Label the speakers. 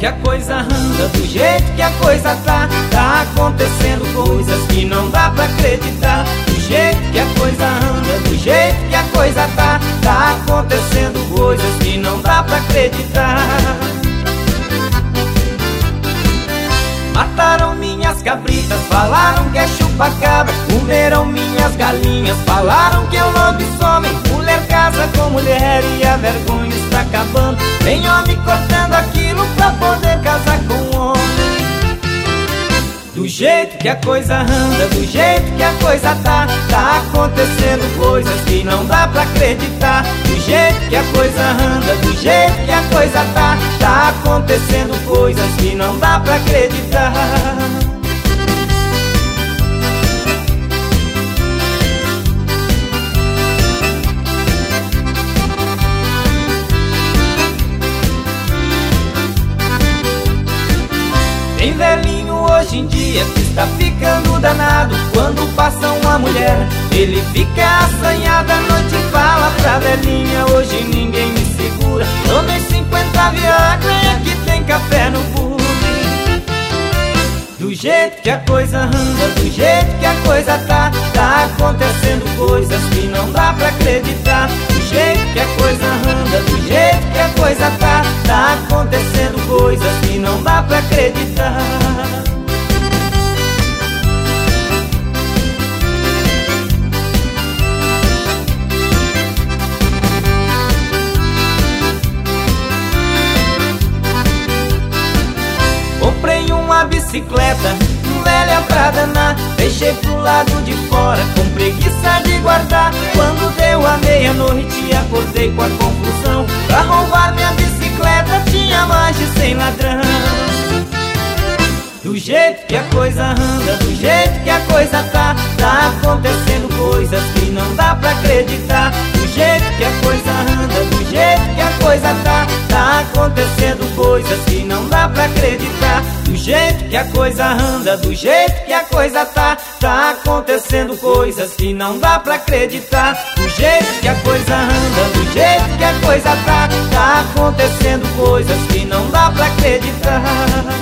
Speaker 1: que a coisa anda, do jeito que a coisa tá acontecendo coisas que não dá pra acreditar. Do jeito que a coisa anda, do jeito que a coisa tá acontecendo coisas que não dá pra acreditar. Mataram minhas cabritas, falaram que é chupa-cabra. Comeram minhas galinhas, falaram que é um lobisomem. Mulher casa com mulher e a vergonha está acabando. Tem homem cortando aquilo pra poder casar com um homem. Do jeito que a coisa anda, do jeito que a coisa tá acontecendo coisas que não dá pra acreditar. Do jeito que a coisa anda, do jeito que a coisa tá acontecendo coisas que não dá pra acreditar. Tem velhinho hoje em dia que está ficando danado. Quando passa uma mulher, ele fica assanhado. A noite fala pra velhinha: hoje ninguém me segura. Tomei 50 Viagra e aqui tem café no bule. Do jeito que a coisa anda, do jeito que a coisa tá acontecendo coisas que não dá pra acreditar. Do jeito que a coisa anda, do jeito que a coisa tá acontecendo coisas que não dá pra acreditar. Comprei uma bicicleta velha pra danar, deixei pro lado de fora com preguiça de guardar. Quando deu a meia-noite acordei com a conclusão: pra roubar minha bicicleta tinha mais de 100 ladrão. Do jeito que a coisa anda, do jeito que a coisa tá acontecendo coisas que não dá pra acreditar. Do jeito que a coisa anda, do jeito que a coisa tá acontecendo coisas que não dá pra acreditar. Do jeito que a coisa anda, do jeito que a coisa tá acontecendo coisas que não dá pra acreditar. Do jeito que a coisa anda, do jeito que a coisa tá acontecendo coisas que não dá pra acreditar.